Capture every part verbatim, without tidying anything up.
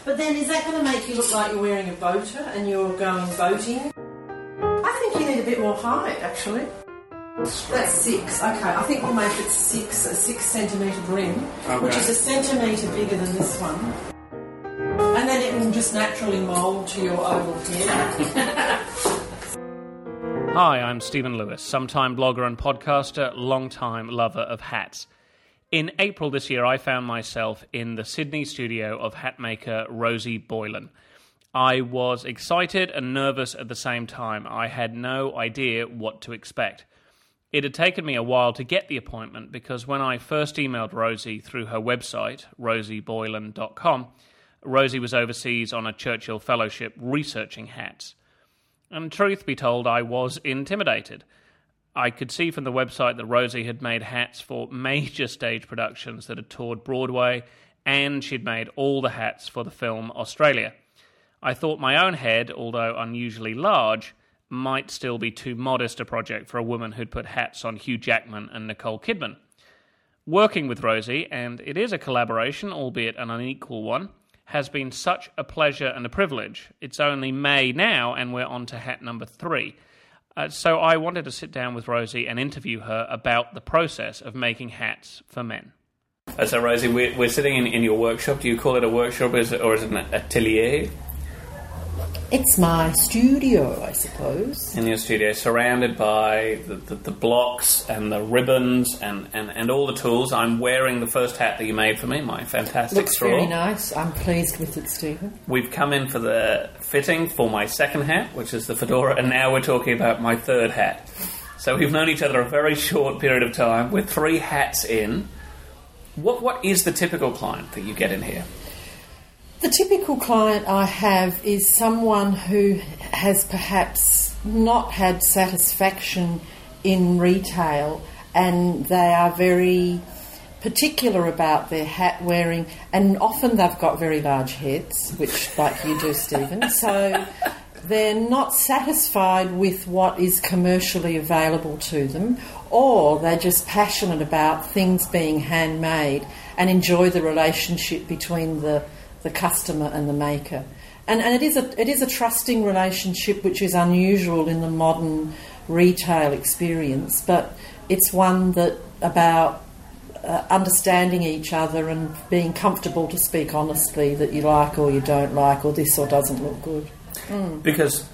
But then is that going to make you look like you're wearing a boater and you're going boating? I think you need a bit more height, actually. That's six. Okay, I think we'll make it six, a six centimetre brim, okay. Which is a centimetre bigger than this one. And then it will just naturally mould to your oval head. Hi, I'm Stephen Lewis, sometime blogger and podcaster, long-time lover of hats. In April this year, I found myself in the Sydney studio of hatmaker Rosie Boylan. I was excited and nervous at the same time. I had no idea what to expect. It had taken me a while to get the appointment because when I first emailed Rosie through her website, rosie boylan dot com, Rosie was overseas on a Churchill Fellowship researching hats. And truth be told, I was intimidated. I could see from the website that Rosie had made hats for major stage productions that had toured Broadway, and she'd made all the hats for the film Australia. I thought my own head, although unusually large, might still be too modest a project for a woman who'd put hats on Hugh Jackman and Nicole Kidman. Working with Rosie, and it is a collaboration, albeit an unequal one, has been such a pleasure and a privilege. It's only May now, and we're on to hat number three. Uh, so I wanted to sit down with Rosie and interview her about the process of making hats for men. Uh, so Rosie, we're, we're sitting in, in your workshop. Do you call it a workshop or is it, or is it an atelier? It's my studio, I suppose. In your studio, surrounded by the, the, the blocks and the ribbons and, and, and all the tools. I'm wearing the first hat that you made for me, my fantastic Looks straw. Looks very nice. I'm pleased with it, Stephen. We've come in for the fitting for my second hat, which is the fedora, and now we're talking about my third hat. So we've known each other a very short period of time. We're three hats in. What What is the typical client that you get in here? The typical client I have is someone who has perhaps not had satisfaction in retail and they are very particular about their hat wearing, and often they've got very large heads, which like you do, Stephen, so they're not satisfied with what is commercially available to them, or they're just passionate about things being handmade and enjoy the relationship between the the customer and the maker. And, and it is a it is a trusting relationship which is unusual in the modern retail experience, but it's one that about uh, understanding each other and being comfortable to speak honestly that you like or you don't like, or this or doesn't look good. Mm. Because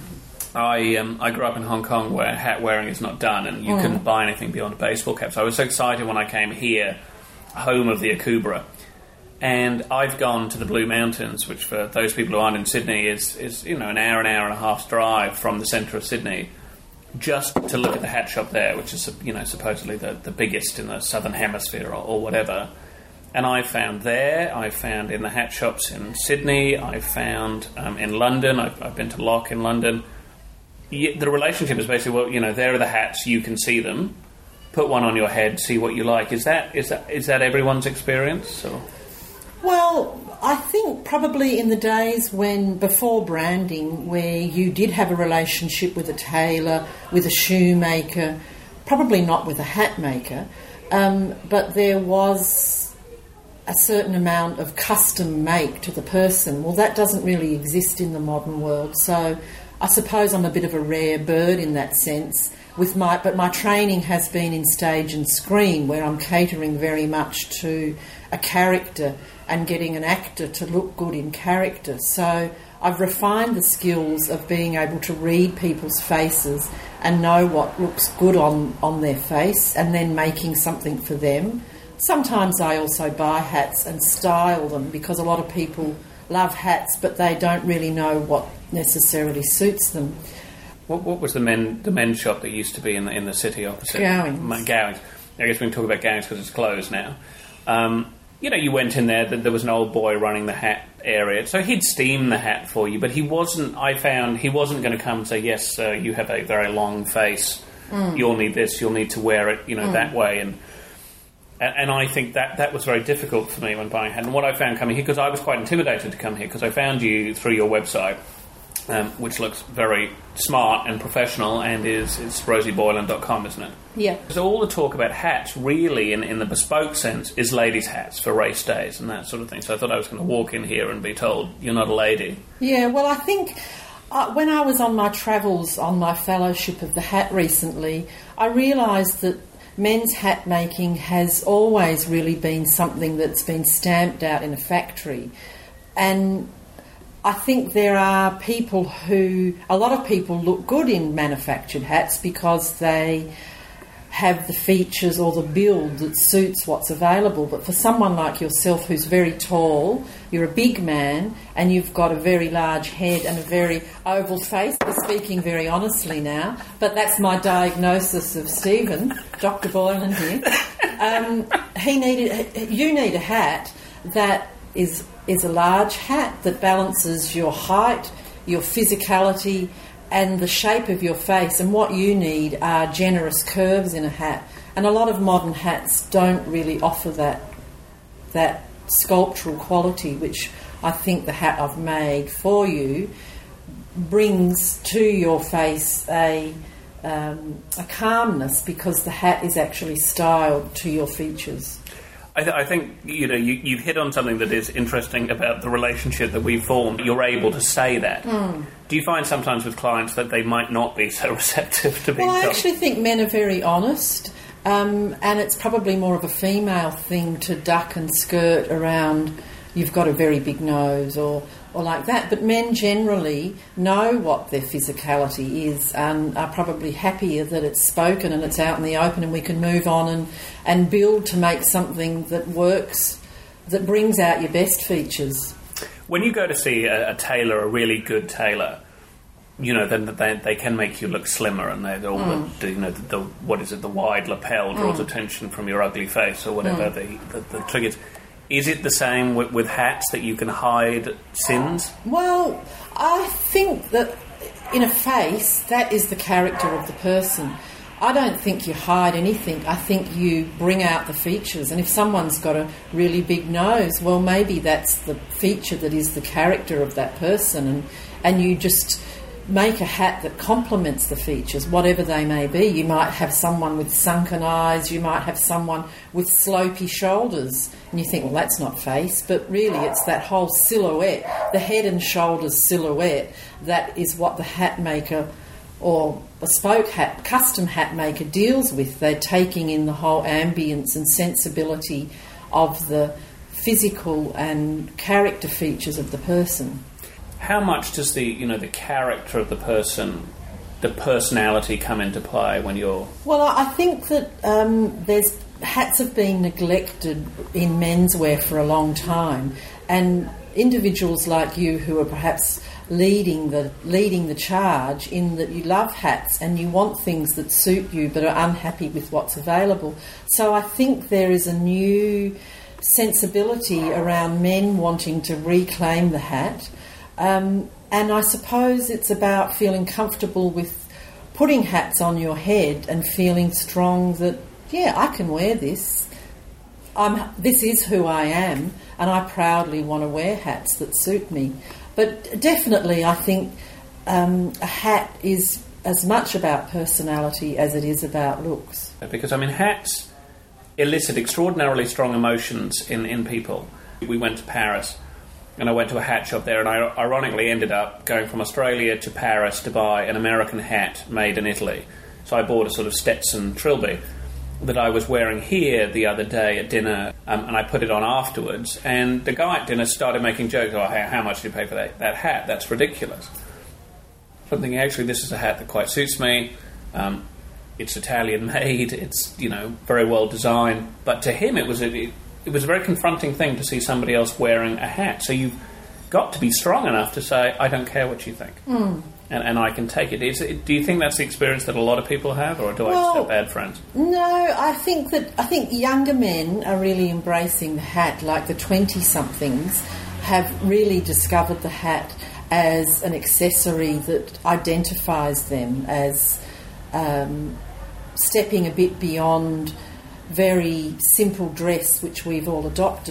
I um, I grew up in Hong Kong where hat wearing is not done and you mm. couldn't buy anything beyond a baseball cap. So I was so excited when I came here, home of the Akubra. And I've gone to the Blue Mountains, which for those people who aren't in Sydney is, is you know, an hour, an hour and a half's drive from the centre of Sydney, just to look at the hat shop there, which is, you know, supposedly the, the biggest in the Southern Hemisphere or, or whatever. And I found there, I found in the hat shops in Sydney, I found um, in London, I've, I've been to Lock in London. The relationship is basically, well, you know, there are the hats, you can see them, put one on your head, see what you like. Is that is that is that everyone's experience? Or? Well, I think probably in the days when, before branding, where you did have a relationship with a tailor, with a shoemaker, probably not with a hat maker, um, but there was a certain amount of custom make to the person. Well, that doesn't really exist in the modern world, so I suppose I'm a bit of a rare bird in that sense. With my, but my training has been in stage and screen, where I'm catering very much to a character and getting an actor to look good in character. So I've refined the skills of being able to read people's faces and know what looks good on, on their face and then making something for them. Sometimes I also buy hats and style them because a lot of people love hats but they don't really know what necessarily suits them. What, what was the men the men's shop that used to be in the in the city opposite? Gowings. Gowings. I guess we can talk about Gowings because it's closed now. Um, you know, you went in there, there was an old boy running the hat area, so he'd steam the hat for you, but he wasn't, I found, he wasn't going to come and say, yes, sir, you have a very long face, mm. you'll need this, you'll need to wear it, you know, mm. that way, and And, and I think that, that was very difficult for me when buying a hat. And what I found coming here, because I was quite intimidated to come here, because I found you through your website, um, which looks very smart and professional, and is it's rosie boylan dot com, isn't it? Yeah. So all the talk about hats, really, in, in the bespoke sense, is ladies' hats for race days and that sort of thing. So I thought I was going to walk in here and be told, you're not a lady. Yeah, well, I think uh, when I was on my travels on my fellowship of the hat recently, I realised that men's hat making has always really been something that's been stamped out in a factory. And I think there are people who, a lot of people look good in manufactured hats because they have the features or the build that suits what's available. But for someone like yourself who's very tall, you're a big man and you've got a very large head and a very oval face, we're speaking very honestly now, but that's my diagnosis of Stephen, Doctor Boylan here. Um, he needed, you need a hat that is is a large hat that balances your height, your physicality and the shape of your face, and what you need are generous curves in a hat. And a lot of modern hats don't really offer that that sculptural quality, which I think the hat I've made for you brings to your face a um, a calmness, because the hat is actually styled to your features. I, th- I think, you know, you, you've hit on something that is interesting about the relationship that we've formed. You're able to say that. Mm. Do you find sometimes with clients that they might not be so receptive to being Well, I told? actually think men are very honest, um, and it's probably more of a female thing to duck and skirt around, you've got a very big nose or, or like that. But men generally know what their physicality is and are probably happier that it's spoken and it's out in the open and we can move on and, and build to make something that works, that brings out your best features. When you go to see a, a tailor, a really good tailor, you know, then they, they can make you look slimmer, and they all mm. the, you know, the, the what is it, the wide lapel draws mm. attention from your ugly face or whatever mm. the, the, the triggers. Is it the same with, with hats, that you can hide sins? Well, I think that in a face, that is the character of the person. I don't think you hide anything. I think you bring out the features. And if someone's got a really big nose, well, maybe that's the feature that is the character of that person. And, and you just make a hat that complements the features, whatever they may be. You might have someone with sunken eyes, you might have someone with slopey shoulders, and you think, well, that's not face, but really it's that whole silhouette, the head and shoulders silhouette, that is what the hat maker or bespoke hat, custom hat maker deals with. They're taking in the whole ambience and sensibility of the physical and character features of the person. How much does the, you know, the character of the person, the personality come into play when you're... Well, I think that um, there's hats have been neglected in menswear for a long time, and individuals like you who are perhaps leading the leading the charge in that you love hats and you want things that suit you but are unhappy with what's available. So I think there is a new sensibility around men wanting to reclaim the hat. Um, and I suppose it's about feeling comfortable with putting hats on your head and feeling strong that, yeah, I can wear this. I'm, this is who I am, and I proudly want to wear hats that suit me. But definitely I think um, a hat is as much about personality as it is about looks. Because, I mean, hats elicit extraordinarily strong emotions in, in people. We went to Paris, and I went to a hat shop there, and I ironically ended up going from Australia to Paris to buy an American hat made in Italy. So I bought a sort of Stetson Trilby that I was wearing here the other day at dinner, um, and I put it on afterwards, and the guy at dinner started making jokes. Oh, how, how much did you pay for that, that hat? That's ridiculous. So I'm thinking, actually, this is a hat that quite suits me. Um, it's Italian made. It's, you know, very well designed. But to him, it was a... It, It was a very confronting thing to see somebody else wearing a hat. So you've got to be strong enough to say, I don't care what you think. Mm. And, and I can take it. Is it. Do you think that's the experience that a lot of people have, or do well, I just have bad friends? No, I think that I think younger men are really embracing the hat, like the twenty-somethings have really discovered the hat as an accessory that identifies them as um, stepping a bit beyond very simple dress which we've all adopted.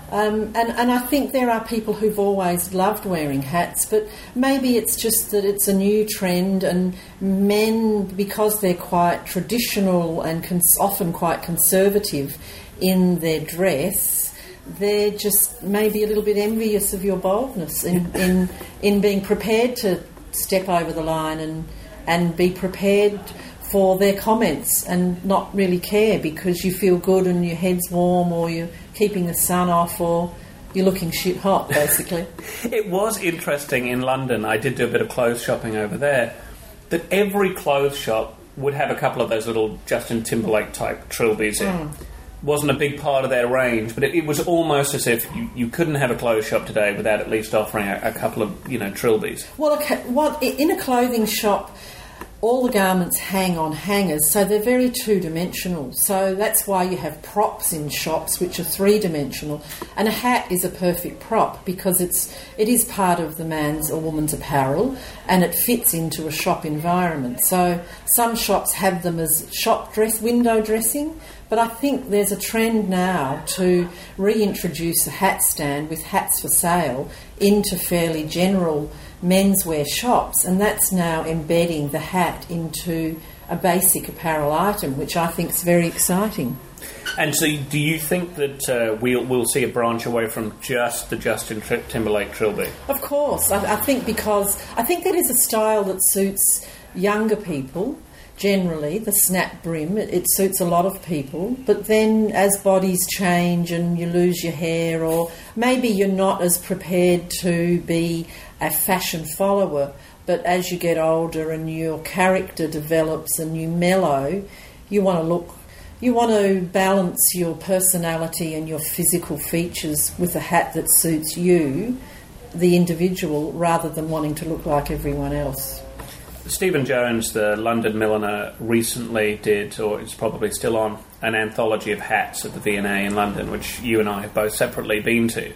Um, and, and I think there are people who've always loved wearing hats, but maybe it's just that it's a new trend, and men, because they're quite traditional and cons- often quite conservative in their dress, they're just maybe a little bit envious of your boldness in, in, in being prepared to step over the line and, and be prepared for their comments and not really care because you feel good and your head's warm, or you're keeping the sun off, or you're looking shit hot, basically. It was interesting in London, I did do a bit of clothes shopping over there, that every clothes shop would have a couple of those little Justin Timberlake type trilbies in. Mm. Wasn't a big part of their range, but it, it was almost as if you, you couldn't have a clothes shop today without at least offering a, a couple of, you know, trilbies. Well, okay, what, in a clothing shop, all the garments hang on hangers, so they're very two-dimensional. So that's why you have props in shops, which are three-dimensional. And a hat is a perfect prop because it's it is part of the man's or woman's apparel, and it fits into a shop environment. So some shops have them as shop dress, window dressing, but I think there's a trend now to reintroduce a hat stand with hats for sale into fairly general menswear shops, and that's now embedding the hat into a basic apparel item, which I think is very exciting. And so do you think that uh, we'll, we'll see a branch away from just the Justin Timberlake trilby? Of course. I, I think because I think that is a style that suits younger people. Generally, the snap brim, it, it suits a lot of people, but then as bodies change and you lose your hair, or maybe you're not as prepared to be a fashion follower, but as you get older and your character develops and you mellow, you want to look, you want to balance your personality and your physical features with a hat that suits you, the individual, rather than wanting to look like everyone else. Stephen Jones, the London milliner, recently did, or is probably still on, an anthology of hats at the V and A in London, which you and I have both separately been to.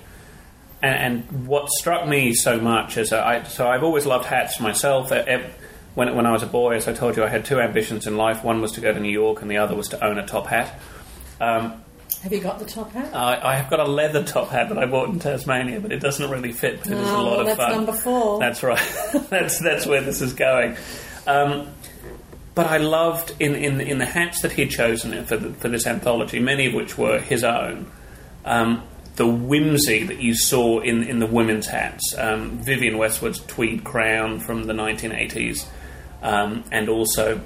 And, and what struck me so much is, I, so I've always loved hats myself. When, when I was a boy, as I told you, I had two ambitions in life. One was to go to New York, and the other was to own a top hat. Um, Have you got the top hat? I, I have got a leather top hat that I bought in Tasmania, but it doesn't really fit. But it oh, is a lot well, of that's fun. Number four. That's right. that's that's where this is going. Um, but I loved in, in in the hats that he'd chosen for the, for this anthology, many of which were his own. Um, the whimsy that you saw in, in the women's hats. Um, Vivienne Westwood's tweed crown from the nineteen eighties, um, and also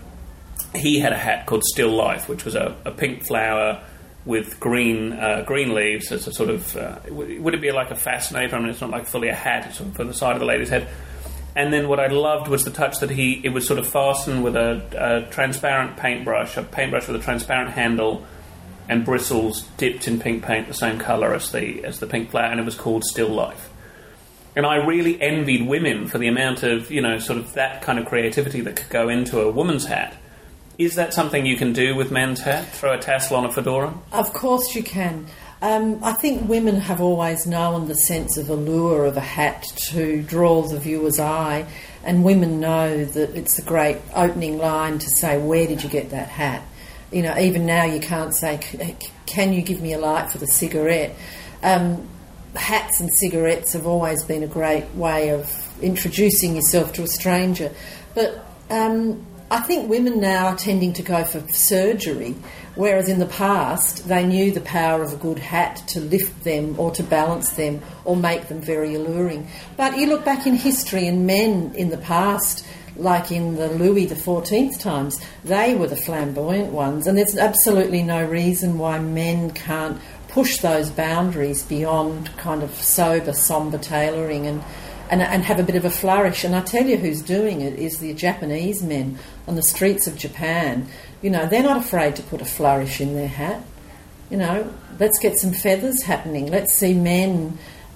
he had a hat called Still Life, which was a, a pink flower with green uh, green leaves as a sort of... Uh, would it be like a fascinator? I mean, it's not like fully a hat, it's sort of for the side of the lady's head. And then what I loved was the touch that he... It was sort of fastened with a, a transparent paintbrush, a paintbrush with a transparent handle and bristles dipped in pink paint, the same colour as the as the pink flower, and it was called Still Life. And I really envied women for the amount of, you know, sort of that kind of creativity that could go into a woman's hat. Is that something you can do with men's hat? Throw a tassel on a fedora? Of course you can. Um, I think women have always known the sense of allure of a hat to draw the viewer's eye, and women know that it's a great opening line to say, where did you get that hat? You know, even now you can't say, can you give me a light for the cigarette? Um, hats and cigarettes have always been a great way of introducing yourself to a stranger. But um, I think women now are tending to go for surgery, whereas in the past they knew the power of a good hat to lift them or to balance them or make them very alluring. But you look back in history, and men in the past, like in the Louis the fourteenth times, they were the flamboyant ones, and there's absolutely no reason why men can't push those boundaries beyond kind of sober, sombre tailoring and, and and have a bit of a flourish. And I tell you who's doing it is the Japanese men on the streets of Japan. You know, they're not afraid to put a flourish in their hat. You know, let's get some feathers happening. Let's see men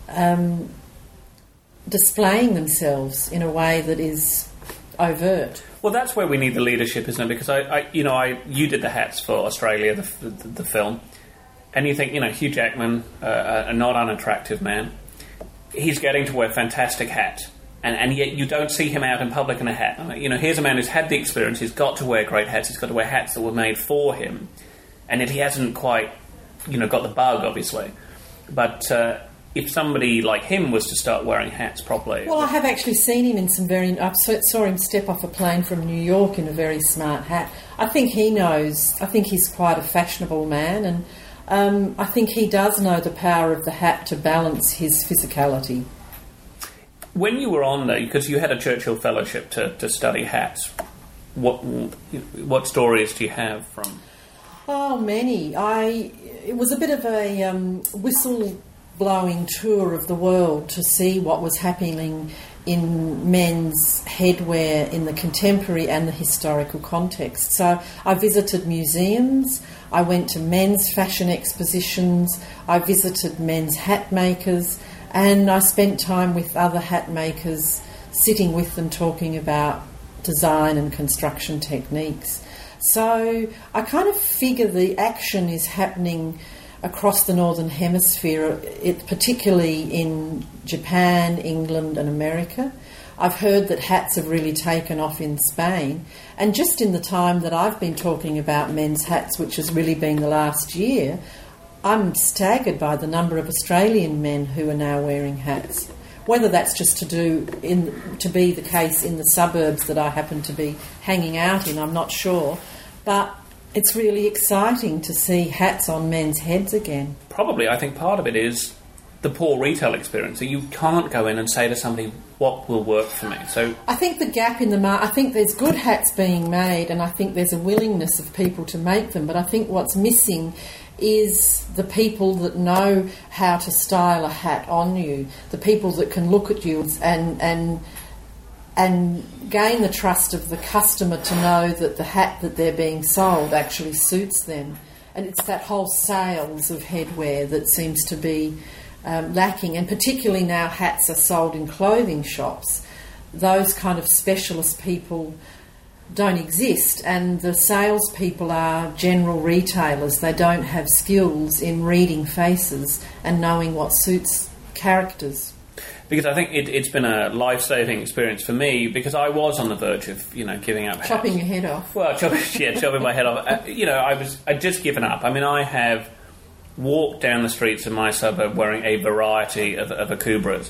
um, displaying themselves in a way that is overt. Well, that's where we need the leadership, isn't it? Because I, I you know, I you did the hats for Australia, the, the, the film, and you think, you know, Hugh Jackman, uh, a not unattractive man, he's getting to wear fantastic hats, and and yet you don't see him out in public in a hat. I mean, you know, here's a man who's had the experience. He's got to wear great hats. He's got to wear hats that were made for him, and yet he hasn't quite, you know, got the bug, obviously. but uh, if somebody like him was to start wearing hats properly... Well, I have actually seen him in some very... I saw him step off a plane from New York in a very smart hat. I think he knows... I think he's quite a fashionable man, and um, I think he does know the power of the hat to balance his physicality. When you were on there, because you had a Churchill Fellowship to, to study hats, what what stories do you have from... Oh, many. I It was a bit of a um, whistle-blowing tour of the world to see what was happening in men's headwear in the contemporary and the historical context. So I visited museums, I went to men's fashion expositions, I visited men's hat makers, and I spent time with other hat makers, sitting with them talking about design and construction techniques. So I kind of figure the action is happening across the Northern Hemisphere, it, particularly in Japan, England and America. I've heard that hats have really taken off in Spain. And just in the time that I've been talking about men's hats, which has really been the last year, I'm staggered by the number of Australian men who are now wearing hats. Whether that's just to do in to be the case in the suburbs that I happen to be hanging out in, I'm not sure. But it's really exciting to see hats on men's heads again. Probably, I think part of it is the poor retail experience. So you can't go in and say to somebody, what will work for me? So I think the gap in the market, I think there's good hats being made, and I think there's a willingness of people to make them, but I think what's missing is the people that know how to style a hat on you, the people that can look at you and and and gain the trust of the customer to know that the hat that they're being sold actually suits them. And it's that whole sales of headwear that seems to be um, lacking, and particularly now hats are sold in clothing shops. Those kind of specialist people don't exist, and the salespeople are general retailers. They don't have skills in reading faces and knowing what suits characters. Because I think it, it's been a life-saving experience for me, because I was on the verge of, you know, giving up. Chopping hats. your head off. Well, chopping, yeah, chopping my head off. Uh, you know, I was I'd just given up. I mean, I have walked down the streets of my suburb wearing a variety of, of Akubras,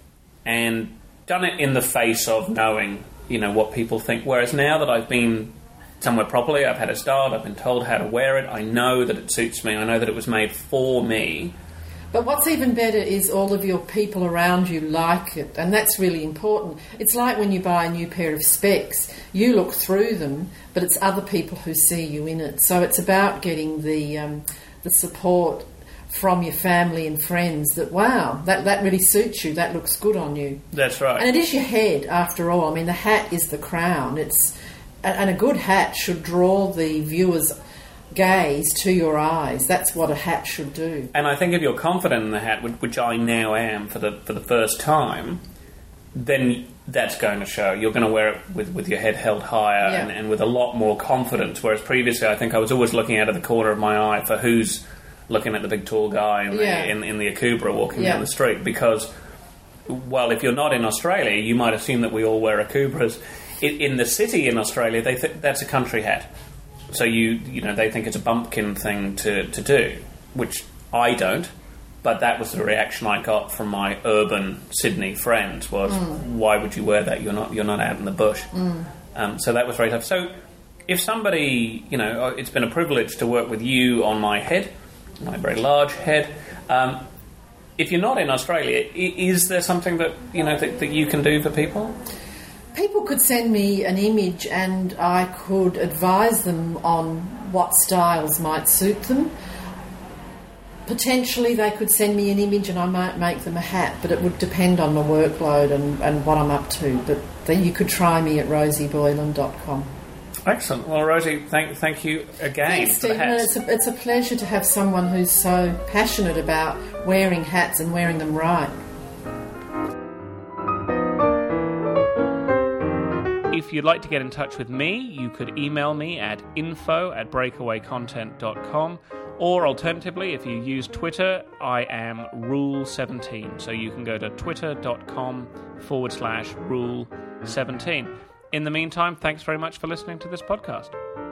and done it in the face of knowing, you know, what people think. Whereas now that I've been somewhere properly, I've had it styled, I've been told how to wear it, I know that it suits me, I know that it was made for me. But what's even better is all of your people around you like it, and that's really important. It's like when you buy a new pair of specs, you look through them, but it's other people who see you in it. So it's about getting the um, the support from your family and friends that, wow, that, that really suits you, that looks good on you. That's right. And it is your head, after all. I mean, the hat is the crown. It's and a good hat should draw the viewer's gaze to your eyes. That's what a hat should do. And I think if you're confident in the hat, which I now am for the for the first time, then that's going to show. You're going to wear it with, with your head held higher, yeah. and, and with a lot more confidence, whereas previously I think I was always looking out of the corner of my eye for who's looking at the big tall guy in the, yeah. in, in the Akubra walking yeah. down the street, because, well, if you're not in Australia, you might assume that we all wear Akubras. In, in the city in Australia, they think that's a country hat. So you you know they think it's a bumpkin thing to, to do, which I don't. But that was the reaction I got from my urban Sydney friends was, mm. why would you wear that? You're not you're not out in the bush. Mm. Um, so that was very tough. So if somebody, you know, it's been a privilege to work with you on my head, my very large head. Um, if you're not in Australia, is there something that you know that, that you can do for people? People could send me an image and I could advise them on what styles might suit them. Potentially they could send me an image and I might make them a hat, but it would depend on my workload and, and what I'm up to. But then you could try me at rosie boylan dot com. Excellent. Well, Rosie, thank thank you again. Thanks, for the Stephen. hats. It's a, it's a pleasure to have someone who's so passionate about wearing hats and wearing them right. If you'd like to get in touch with me, you could email me at info at breakaway content dot com, or alternatively, if you use Twitter, I am rule seventeen. So you can go to twitter.com forward slash rule17. In the meantime, thanks very much for listening to this podcast.